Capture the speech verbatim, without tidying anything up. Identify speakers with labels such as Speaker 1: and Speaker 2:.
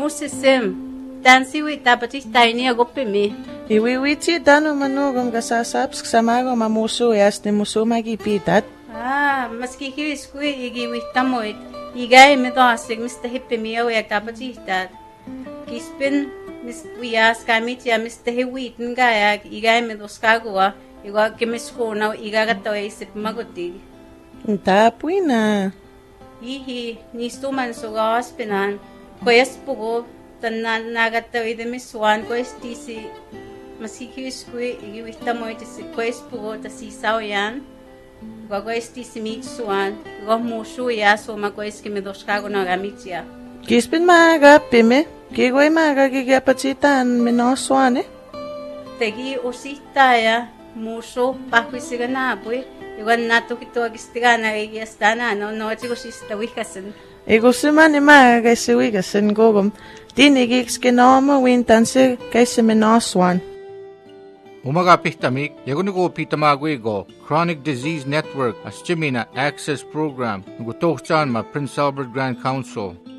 Speaker 1: musisem. Tansiwi tapatich tiny agopimi.
Speaker 2: Iwiwiti dano manugom kasasaps ksamago mamusu yas de musumagipitat.
Speaker 1: Ah, maskikiwiskui igiwihtamoit. Igay medosig Mister Hippimi awag tapatihtat. Kispin mis wiyas kamit ya Mister Hiwitin gayag igay medoskagua. Iga kimiskuna igagataw isip magutig.
Speaker 2: Tapuina.
Speaker 1: Ihi nistuman sugawas pinan. Koyas pugo tanan nagataw idemiswan koyas tisi maskikiwiskui igiwihtamoit isi koyas pugo tasisaw yan. Koyas tisi mitsuan. Gos musu ya so makoyas kimidoskago na gamitia.
Speaker 2: Kispin maga pime. Kigoy maga gigapachitan minoswan eh.
Speaker 1: Tegi usita ya muso pakwisiga na boy. Iwan nato kito agistiga na igiastana no no chigo sista wikasen.
Speaker 2: Igusiman ni maga kaisi wikasen gogom. Dinigiks kinoma wintanse kaisi minoswan.
Speaker 3: Umaga pihtamik, yaguniko pitamaguigo, Chronic Disease Network, Astimina Access Program, Ngutohchan ma Prince Albert Grand Council.